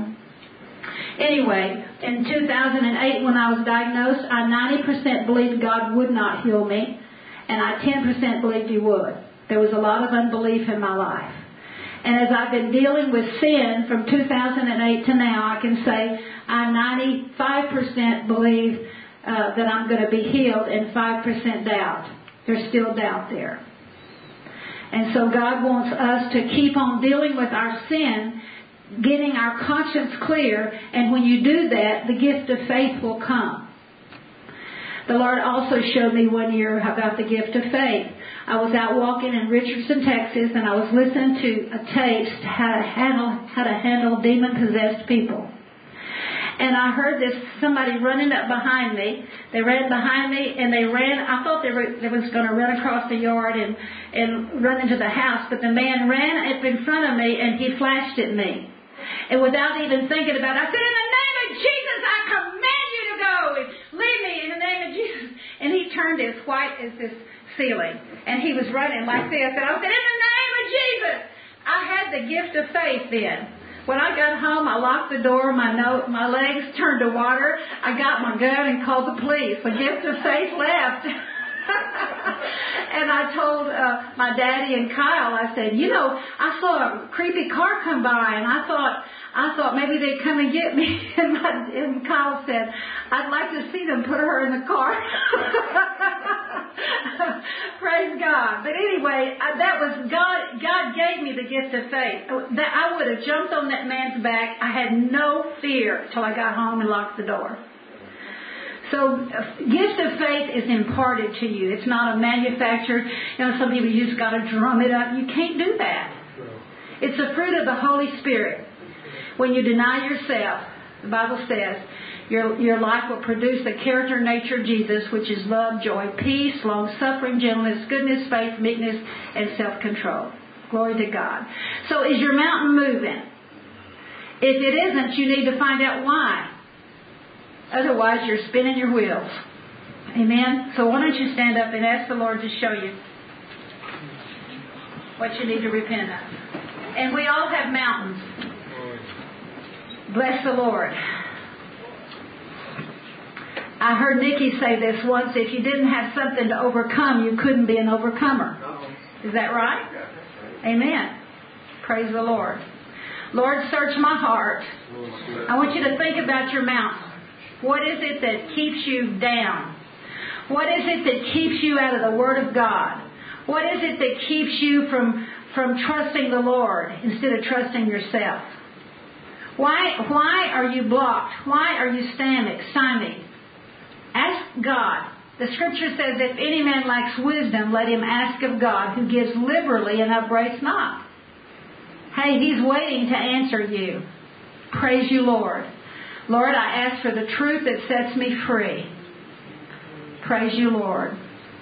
anyway, in 2008, when I was diagnosed, I 90% believed God would not heal me, and I 10% believed He would. There was a lot of unbelief in my life. And as I've been dealing with sin from 2008 to now, I can say I 95% believe that I'm going to be healed and 5% doubt. There's still doubt there. And so God wants us to keep on dealing with our sin, getting our conscience clear, and when you do that, the gift of faith will come. The Lord also showed me one year about the gift of faith. I was out walking in Richardson, Texas, and I was listening to a tape how to handle demon-possessed people. And I heard somebody running up behind me. They ran behind me, and they ran. I thought they was going to run across the yard and run into the house, but the man ran up in front of me, and he flashed at me. And without even thinking about it, I said, "In the name of Jesus, I command you to go. Leave me in the name of Jesus." And he turned as white as this ceiling, and he was running like this. And I said, "In the name of Jesus." I had the gift of faith then. When I got home, I locked the door, my legs turned to water. I got my gun and called the police. The gift of faith left. And I told my daddy and Kyle, I said, I saw a creepy car come by, and I thought maybe they'd come and get me. And Kyle said, "I'd like to see them put her in the car." Praise God. But anyway, that was God. God gave me the gift of faith. I would have jumped on that man's back. I had no fear till I got home and locked the door. So, gift of faith is imparted to you. It's not a manufactured. Some people, you just got to drum it up. You can't do that. It's a fruit of the Holy Spirit. When you deny yourself, the Bible says, your life will produce the character and nature of Jesus, which is love, joy, peace, long-suffering, gentleness, goodness, faith, meekness, and self-control. Glory to God. So is your mountain moving? If it isn't, you need to find out why. Otherwise, you're spinning your wheels. Amen? So why don't you stand up and ask the Lord to show you what you need to repent of. And we all have mountains. Bless the Lord. I heard Nikki say this once, if you didn't have something to overcome, you couldn't be an overcomer. Is that right? Amen. Praise the Lord. Lord, search my heart. I want you to think about your mountain. What is it that keeps you down? What is it that keeps you out of the Word of God? What is it that keeps you from trusting the Lord instead of trusting yourself? Why are you blocked? Why are you stymied? Ask God. The Scripture says, if any man lacks wisdom, let him ask of God, who gives liberally and upbraids not. Hey, He's waiting to answer you. Praise you, Lord. Lord, I ask for the truth that sets me free. Praise you, Lord.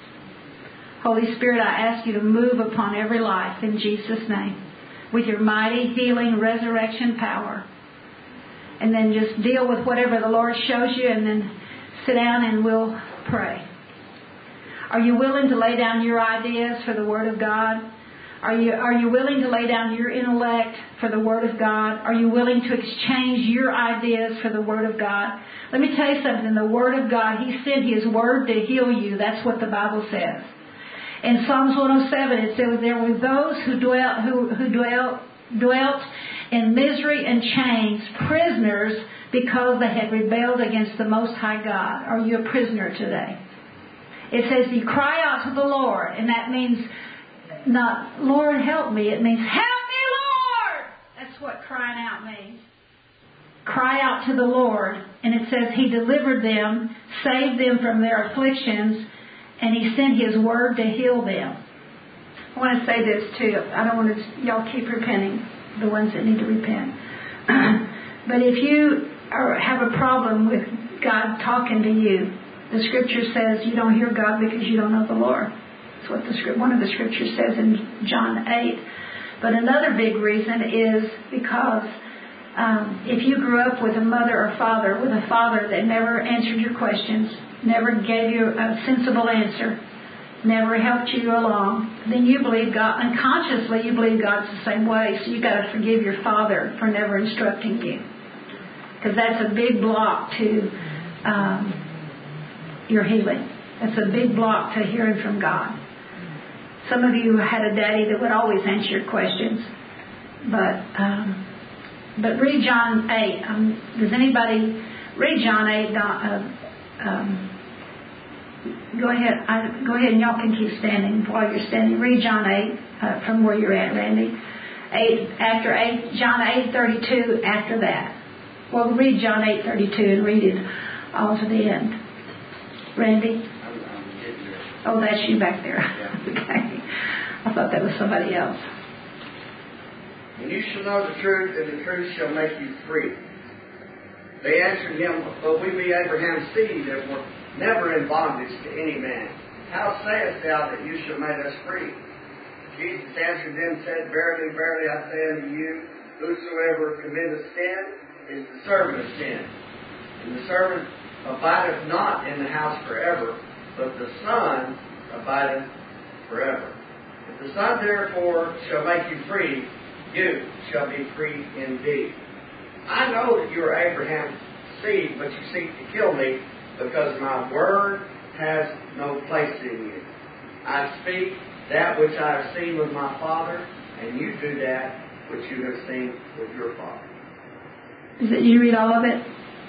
Holy Spirit, I ask you to move upon every life in Jesus' name with your mighty healing resurrection power. And then just deal with whatever the Lord shows you, and then sit down and we'll pray. Are you willing to lay down your ideas for the Word of God? Are you willing to lay down your intellect for the Word of God? Are you willing to exchange your ideas for the Word of God? Let me tell you something. The Word of God, He sent His Word to heal you. That's what the Bible says. In Psalms 107, it says, there were those who dwelt in misery and chains, prisoners, because they had rebelled against the Most High God. Are you a prisoner today? It says you cry out to the Lord, and that means not, Lord, help me. It means, help me, Lord! That's what crying out means. Cry out to the Lord, and it says He delivered them, saved them from their afflictions, and He sent His Word to heal them. I want to say this too. I don't want to, y'all keep repenting, the ones that need to repent. But if you have a problem with God talking to you, the Scripture says you don't hear God because you don't know the Lord. That's what one of the Scriptures says in John 8. But another big reason is because if you grew up with a mother or father, with a father that never answered your questions, never gave you a sensible answer, never helped you along, then you believe God, unconsciously you believe God's the same way. So you've got to forgive your father for never instructing you. Because that's a big block to your healing. That's a big block to hearing from God. Some of you had a daddy that would always answer your questions. But read John 8. Does anybody read John 8? Go ahead and y'all can keep standing while you're standing. Read John 8 from where you're at, Randy. John 8:32 after that. Well, read John 8:32 and read it all to the end. Randy? Oh, that's you back there. Okay. I thought that was somebody else. And you shall know the truth, and the truth shall make you free. They answered him, but we be Abraham's seed, and were never in bondage to any man. How sayest thou that you shall make us free? Jesus answered them and said, Verily, verily, I say unto you, whosoever committeth sin is the servant of sin. And the servant abideth not in the house forever, but the Son abideth forever. If the Son therefore shall make you free, you shall be free indeed. I know that you are Abraham's seed, but you seek to kill me, because my word has no place in you. I speak that which I have seen with my Father, and you do that which you have seen with your father. Did you read all of it?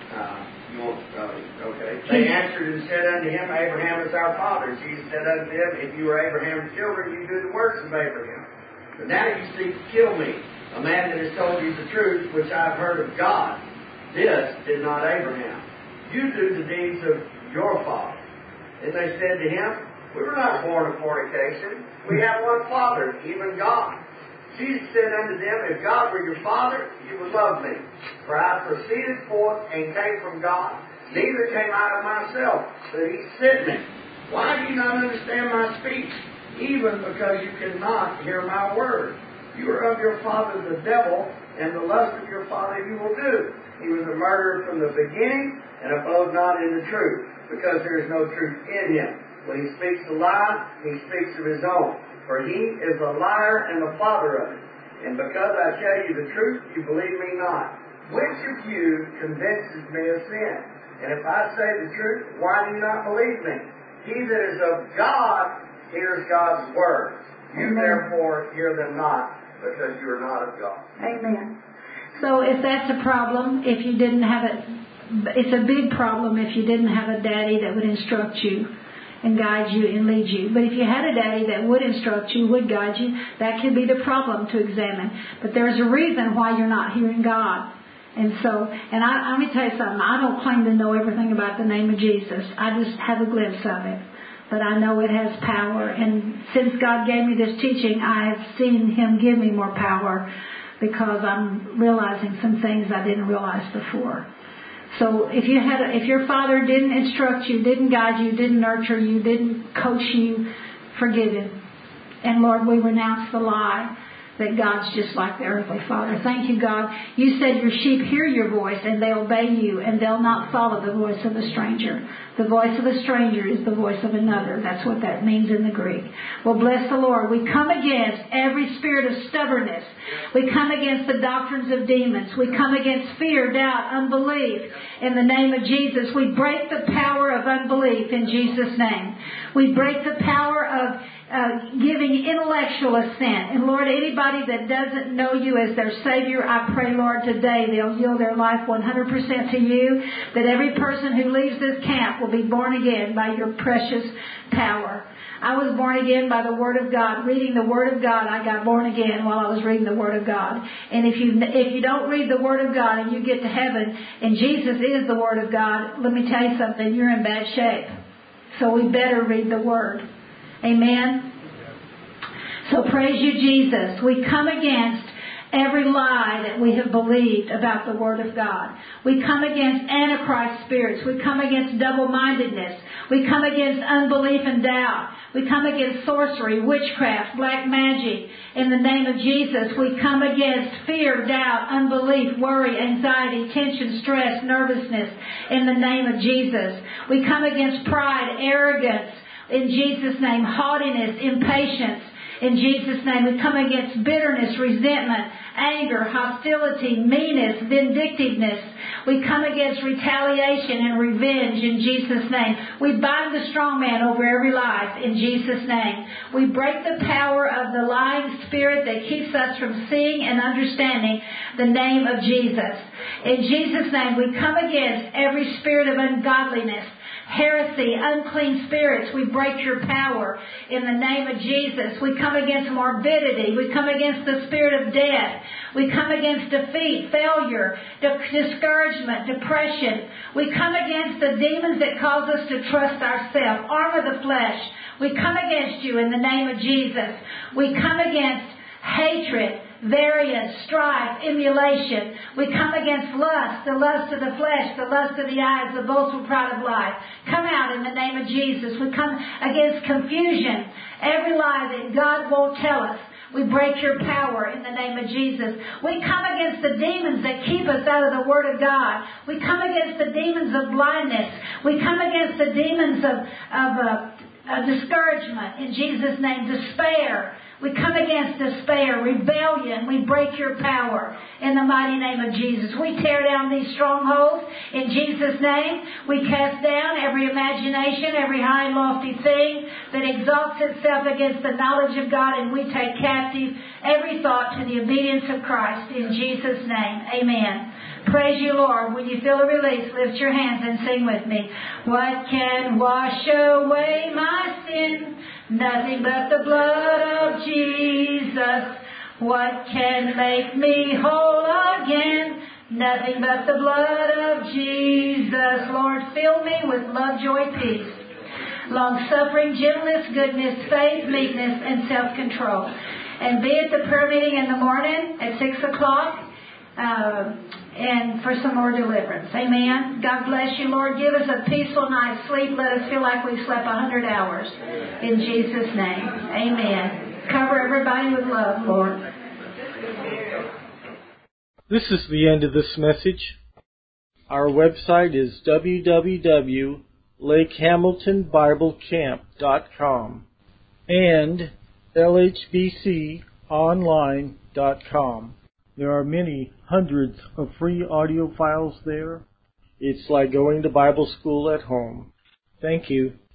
Okay. They answered and said unto him, Abraham is our father. Jesus said unto them, If you are Abraham's children, you do the works of Abraham. But now you seek to kill me, a man that has told you the truth, which I have heard of God. This did not Abraham. You do the deeds of your father. And they said to him, We were not born of fornication. We have one Father, even God. Jesus said unto them, If God were your Father, you would love me. For I proceeded forth and came from God, neither came out of myself, but he sent me. Why do you not understand my speech? Even because you cannot hear my word. You are of your father the devil, and the lust of your father you will do. He was a murderer from the beginning, and abode not in the truth, because there is no truth in him. When he speaks a lie, he speaks of his own. For he is a liar and the father of it. And because I tell you the truth, you believe me not. Which of you convinces me of sin? And if I say the truth, why do you not believe me? He that is of God hears God's word. You therefore hear them not, because you are not of God. Amen. So if that's a problem, if you didn't have it, it's a big problem if you didn't have a daddy that would instruct you and guide you and lead you. But if you had a daddy that would instruct you, would guide you, that could be the problem to examine. But there's a reason why you're not hearing God. And so, let me tell you something. I don't claim to know everything about the name of Jesus. I just have a glimpse of it. But I know it has power. And since God gave me this teaching, I have seen Him give me more power, because I'm realizing some things I didn't realize before. So if your father didn't instruct you, didn't guide you, didn't nurture you, didn't coach you, forgive him. And Lord, we renounce the lie that God's just like the earthly father. Thank you, God. You said your sheep hear your voice and they obey you, and they'll not follow the voice of a stranger. The voice of a stranger is the voice of another. That's what that means in the Greek. Well, bless the Lord. We come against every spirit of stubbornness. We come against the doctrines of demons. We come against fear, doubt, unbelief. In the name of Jesus, we break the power of unbelief in Jesus' name. We break the power of giving intellectual assent. And Lord, anybody that doesn't know you as their Savior, I pray, Lord, today they'll yield their life 100% to you, that every person who leaves this camp will be born again by your precious power. I was born again by the Word of God. Reading the Word of God, I got born again while I was reading the Word of God. And if you don't read the Word of God and you get to heaven and Jesus is the Word of God, let me tell you something, you're in bad shape. So we better read the Word. Amen? So praise you, Jesus. We come against every lie that we have believed about the Word of God. We come against Antichrist spirits. We come against double-mindedness. We come against unbelief and doubt. We come against sorcery, witchcraft, black magic. In the name of Jesus, we come against fear, doubt, unbelief, worry, anxiety, tension, stress, nervousness. In the name of Jesus, we come against pride, arrogance. In Jesus' name, haughtiness, impatience. In Jesus' name, we come against bitterness, resentment, anger, hostility, meanness, vindictiveness. We come against retaliation and revenge in Jesus' name. We bind the strong man over every life in Jesus' name. We break the power of the lying spirit that keeps us from seeing and understanding the name of Jesus. In Jesus' name, we come against every spirit of ungodliness, heresy, unclean spirits. We break your power in the name of Jesus. We come against morbidity. We come against the spirit of death. We come against defeat, failure, discouragement, depression. We come against the demons that cause us to trust ourselves. Armor the flesh. We come against you in the name of Jesus. We come against hatred, variance, strife, emulation. We come against lust, the lust of the flesh, the lust of the eyes, the boastful pride of life. Come out in the name of Jesus. We come against confusion, every lie that God won't tell us. We break your power in the name of Jesus. We come against the demons that keep us out of the Word of God. We come against the demons of blindness. We come against the demons of discouragement in Jesus' name, despair. We come against despair, rebellion. We break your power in the mighty name of Jesus. We tear down these strongholds in Jesus' name. We cast down every imagination, every high and lofty thing that exalts itself against the knowledge of God, and we take captive every thought to the obedience of Christ in Jesus' name. Amen. Praise you, Lord. When you feel a release, lift your hands and sing with me. What can wash away my sin? Nothing but the blood of Jesus. What can make me whole again? Nothing but the blood of Jesus. Lord, fill me with love, joy, peace, long-suffering, gentleness, goodness, faith, meekness, and self-control. And be at the prayer meeting in the morning at 6 o'clock. And for some more deliverance. Amen. God bless you, Lord. Give us a peaceful night's sleep. Let us feel like we slept 100 hours. In Jesus' name. Amen. Cover everybody with love, Lord. This is the end of this message. Our website is www.lakehamiltonbiblecamp.com and lhbconline.com. There are many hundreds of free audio files there. It's like going to Bible school at home. Thank you.